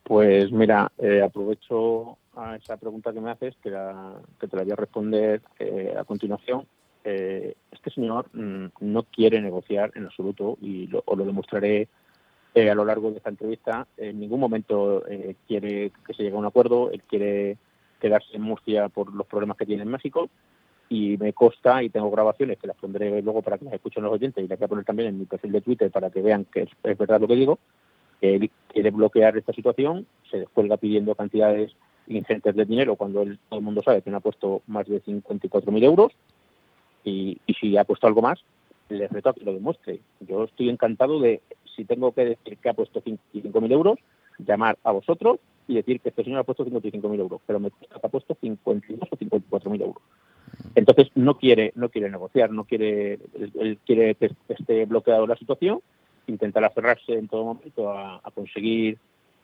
Pues mira, aprovecho a esa pregunta que me haces, que te la voy a responder a continuación. Este señor no quiere negociar en absoluto y os lo demostraré a lo largo de esta entrevista. En ningún momento quiere que se llegue a un acuerdo. Él quiere quedarse en Murcia por los problemas que tiene en México y me consta, y tengo grabaciones que las pondré luego para que las escuchen los oyentes y las voy a poner también en mi perfil de Twitter para que vean que es verdad lo que digo. Él quiere bloquear esta situación, se descuelga pidiendo cantidades ingentes de dinero cuando todo el mundo sabe que no ha puesto más de 54.000 euros y si ha puesto algo más, les reto a que lo demuestre. Yo estoy encantado de, si tengo que decir que ha puesto 55.000 euros, llamar a vosotros y decir que este señor ha puesto 55.000 euros, pero me consta que ha puesto 52 o 54.000 euros. Entonces no quiere negociar, él quiere que esté bloqueado la situación, intentar aferrarse en todo momento a conseguir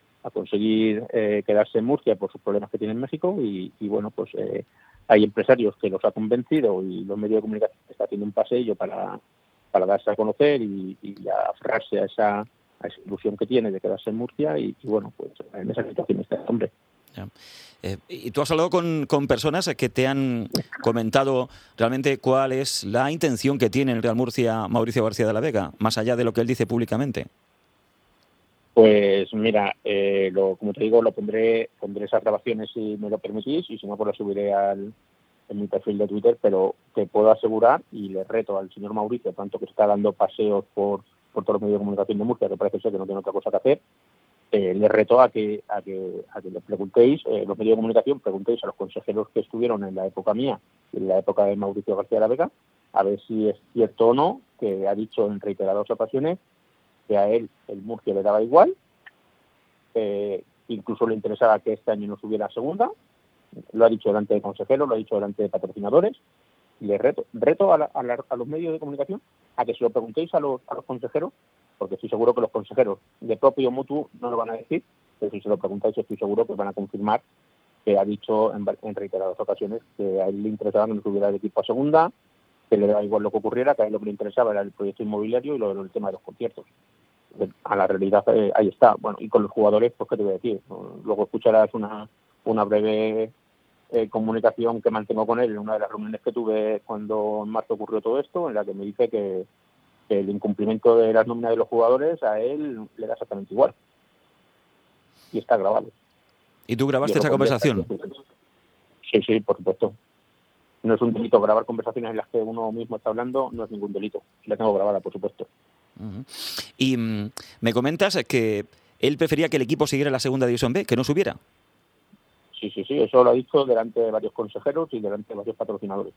quedarse en Murcia por sus problemas que tiene en México y bueno, pues hay empresarios que los ha convencido y los medios de comunicación están haciendo un paseillo para darse a conocer y a aferrarse a esa ilusión que tiene de quedarse en Murcia y bueno, pues en esa situación está el hombre. Ya. ¿Y tú has hablado con personas que te han comentado realmente cuál es la intención que tiene el Real Murcia Mauricio García de la Vega, más allá de lo que él dice públicamente? Pues mira, como te digo, pondré esas grabaciones si me lo permitís y si no, pues las subiré en mi perfil de Twitter, pero te puedo asegurar y le reto al señor Mauricio, tanto que está dando paseos por todos los medios de comunicación de Murcia, que parece ser que no tiene otra cosa que hacer, le reto a que le preguntéis, los medios de comunicación, preguntéis a los consejeros que estuvieron en la época mía y en la época de Mauricio García de la Vega, a ver si es cierto o no, que ha dicho en reiteradas ocasiones que a él el Murcia le daba igual, incluso le interesaba que este año no subiera a segunda, lo ha dicho delante de consejeros, lo ha dicho delante de patrocinadores, y le reto a los medios de comunicación a que se lo preguntéis a los consejeros, porque estoy seguro que los consejeros de propio mutuo no lo van a decir, pero si se lo preguntáis estoy seguro que van a confirmar que ha dicho en reiteradas ocasiones que a él le interesaba que no subiera el equipo a segunda, que le daba igual lo que ocurriera, que a él lo que le interesaba era el proyecto inmobiliario y el tema de los conciertos. A la realidad ahí está. Bueno, y con los jugadores, pues qué te voy a decir. Luego escucharás una breve comunicación que mantengo con él en una de las reuniones que tuve cuando en marzo ocurrió todo esto, en la que me dice que el incumplimiento de las nóminas de los jugadores a él le da exactamente igual. Y está grabado. ¿Y tú grabaste esa conversación? Sí, por supuesto. No es un delito grabar conversaciones en las que uno mismo está hablando, no es ningún delito. La tengo grabada, por supuesto. Uh-huh. Y me comentas que él prefería que el equipo siguiera en la segunda división B, que no subiera. Sí, eso lo ha dicho delante de varios consejeros y delante de varios patrocinadores.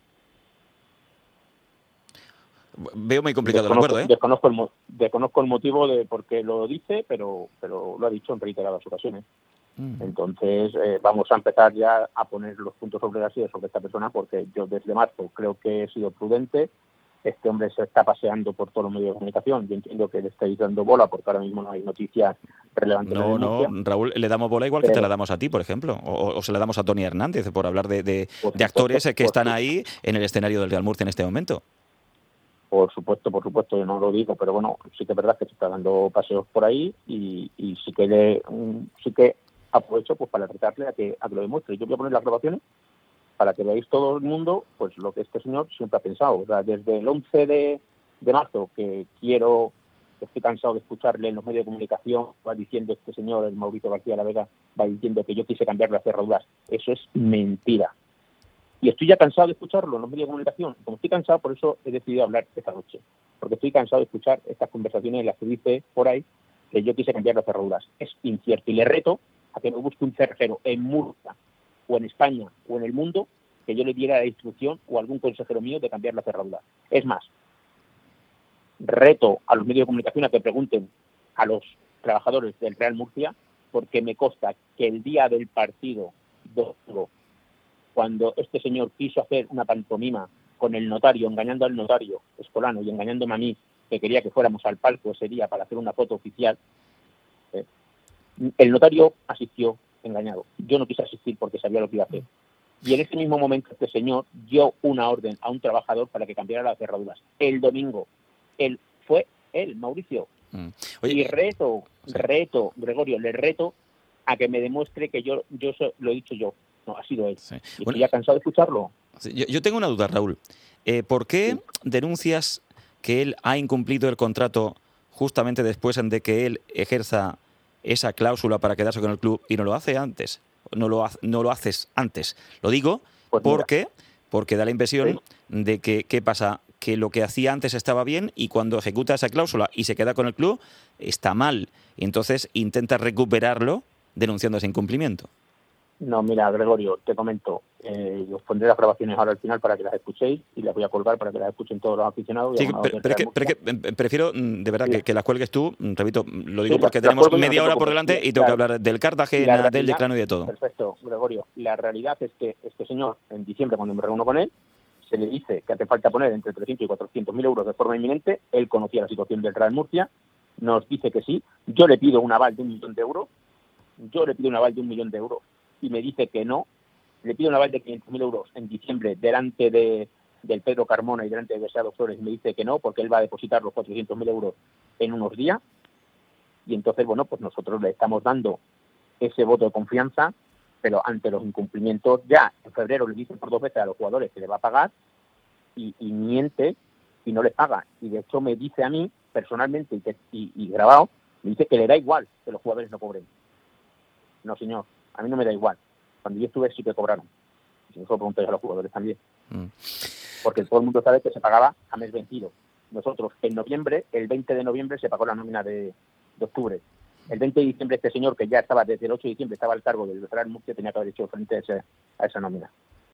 Veo muy complicado el acuerdo, ¿eh? Desconozco el motivo de por qué lo dice, pero lo ha dicho en reiteradas ocasiones. Entonces, vamos a empezar ya a poner los puntos sobre las sillas sobre esta persona, porque yo desde marzo creo que he sido prudente. Este hombre se está paseando por todos los medios de comunicación. Yo entiendo que le estáis dando bola porque ahora mismo no hay noticias relevantes. No, Raúl, le damos bola igual que te la damos a ti, por ejemplo, o se la damos a Tony Hernández, por hablar de actores que están ahí en el escenario del Real Murcia en este momento. Por supuesto, yo no lo digo, pero bueno, sí que es verdad que se está dando paseos por ahí y sí que aprovecho pues para retarle a que lo demuestre. Yo voy a poner las grabaciones para que veáis todo el mundo pues lo que este señor siempre ha pensado. O sea, desde el 11 de marzo que estoy cansado de escucharle en los medios de comunicación, va diciendo este señor, el Mauricio García de la Vega, va diciendo que yo quise cambiar las cerraduras. Eso es mentira. Y estoy ya cansado de escucharlo en los medios de comunicación. Como estoy cansado, por eso he decidido hablar esta noche. Porque estoy cansado de escuchar estas conversaciones en las que dice por ahí que yo quise cambiar las cerraduras. Es incierto. Y le reto a que me busque un cerrajero en Murcia, o en España, o en el mundo, que yo le diera la instrucción o algún consejero mío de cambiar la cerradura. Es más, reto a los medios de comunicación a que pregunten a los trabajadores del Real Murcia, porque me consta que el día del partido domingo, cuando este señor quiso hacer una pantomima con el notario, engañando al notario Escolano y engañándome a mí, que quería que fuéramos al palco ese día para hacer una foto oficial, el notario asistió engañado. Yo no quise asistir porque sabía lo que iba a hacer. Y en ese mismo momento este señor dio una orden a un trabajador para que cambiara las cerraduras. El domingo. Mauricio. Oye, y reto, Gregorio, le reto a que me demuestre que yo lo he dicho yo. No, ha sido él. Sí. Y Bueno, estoy ya cansado de escucharlo. sí, yo tengo una duda, Raúl. ¿Por qué Sí. denuncias que él ha incumplido el contrato justamente después de que él ejerza esa cláusula para quedarse con el club y no lo hace antes? No lo haces antes. Lo digo Pues mira, porque da la impresión ¿sí? de que, ¿qué pasa? Que lo que hacía antes estaba bien y cuando ejecuta esa cláusula y se queda con el club, está mal. Y entonces intenta recuperarlo denunciando ese incumplimiento. No, mira, Gregorio, te comento. Os pondré las grabaciones ahora al final para que las escuchéis y las voy a colgar para que las escuchen todos los aficionados y Sí, abonados del Real pero Murcia. es que prefiero de verdad Mira, que las cuelgues tú. Repito, lo digo sí, porque las tenemos cuelgo yo, no te media hora por preocupes. delante y tengo que hablar del La Cartagena, del realidad, Decano y de todo. perfecto, Gregorio, la realidad es que este señor, en diciembre, cuando me reúno con él, se le dice que hace falta poner entre 300 y 400.000 euros de forma inminente. Él conocía la situación del Real Murcia, nos dice que sí. Yo le pido un aval de 1 millón de euros. Y me dice que no. Le pido un aval de 500.000 euros en diciembre delante del Pedro Carmona y delante de Deseado Flores y me dice que no, porque él va a depositar los 400.000 euros en unos días. Y entonces, bueno, pues nosotros le estamos dando ese voto de confianza, pero ante los incumplimientos ya en febrero le dice por 2 veces a los jugadores que le va a pagar y miente y no les paga. Y de hecho me dice a mí, personalmente y grabado, me dice que le da igual que los jugadores no cobren. No, señor, a mí no me da igual. Cuando yo estuve sí que cobraron. Si no, se lo preguntáis a los jugadores también. Porque todo el mundo sabe que se pagaba a mes vencido. Nosotros, en noviembre, el 20 de noviembre se pagó la nómina de octubre. El 20 de diciembre este señor, que ya estaba desde el 8 de diciembre, estaba al cargo del Real Murcia, tenía que haber hecho frente a esa nómina.